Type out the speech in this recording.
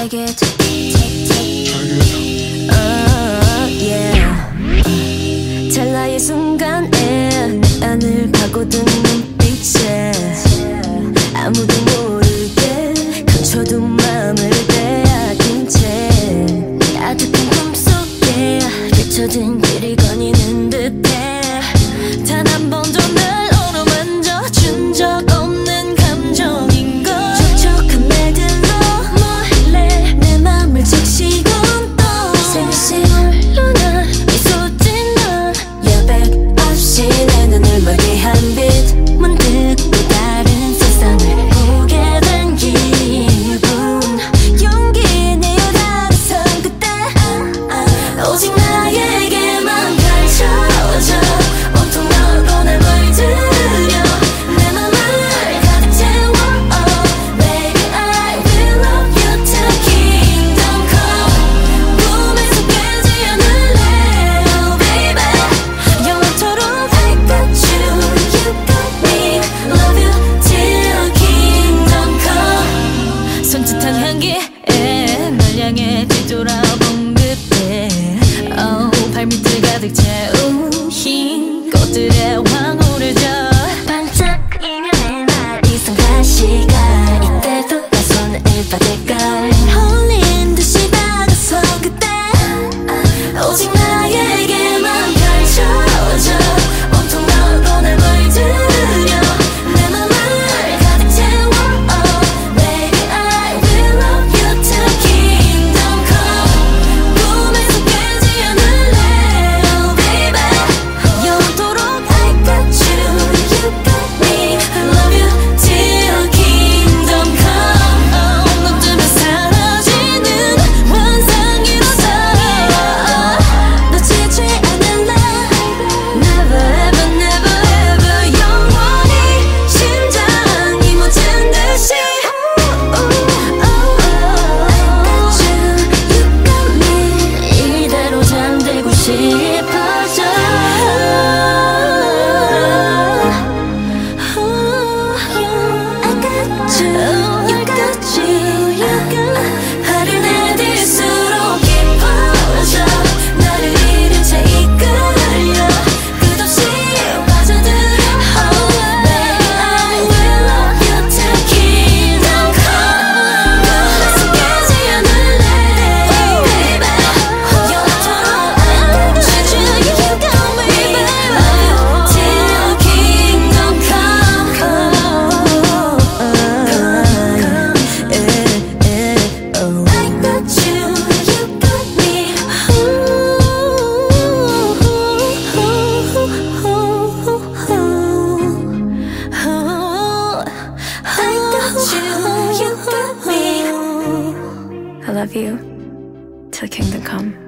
Take it, yeah. 찰나의 순간에 내 안을 파고든 눈빛에 아무도 모르게 감춰둔 맘을 빼앗긴 채 아득한 꿈속에 펼쳐진 길이 거니는 듯해. 단 한 번도 날 어루만져 준 적 없는 감정인걸. 촉촉한 말들로 몰래 내 맘을 적시곤 또 새벽시 물러나 미소 짓는 여백 없이 내 눈을 멀게 한 빛. 문득 또 다른 세상을 보게 된 기분. 용기 내어 다가선 그때 오직 나에게만 펼쳐져 온통 너로 날 물들여 내 맘을 가득 채워. Oh baby I will love you till kingdom come. 꿈에서 깨지 않을래 oh baby 영원토록 I got you, you got me. Love you till kingdom come. 손짓한 향기에 널 향해 뒤돌아본 그때 발밑을 가득 채운 흰 꽃들의 황홀을 져 반짝 이면에 날 이상한 시간. 이때도 내 손을 받을걸. 홀린 듯이 다가선 그때 오직 나에게만 펼쳐져 온통 너로 날 물들여 내 맘을 가득 채워. Oh baby I will love you till kingdom come. 꿈에서 깨지 않을래 oh baby 영원토록 I got you, you got me. Love you till kingdom come. 눈 뜨면 사라지는 환상이로서 놓치지 않을래 Never ever never ever 영원히 심장이 멎은 듯이 I got you, you got me. 이대로 잠들고 싶어져. I got you, you got you, you got me. 하루 내딜수록 깊어져 나를 잃은 채 이끌려 끝없이 빠져들어. Oh baby I will love you till kingdom come. 꿈에서 깨지 않을래 oh baby 영원토록 I got you, you got me. Love you till kingdom come. I got you, you got me. I got you, you got me. I love you till kingdom come.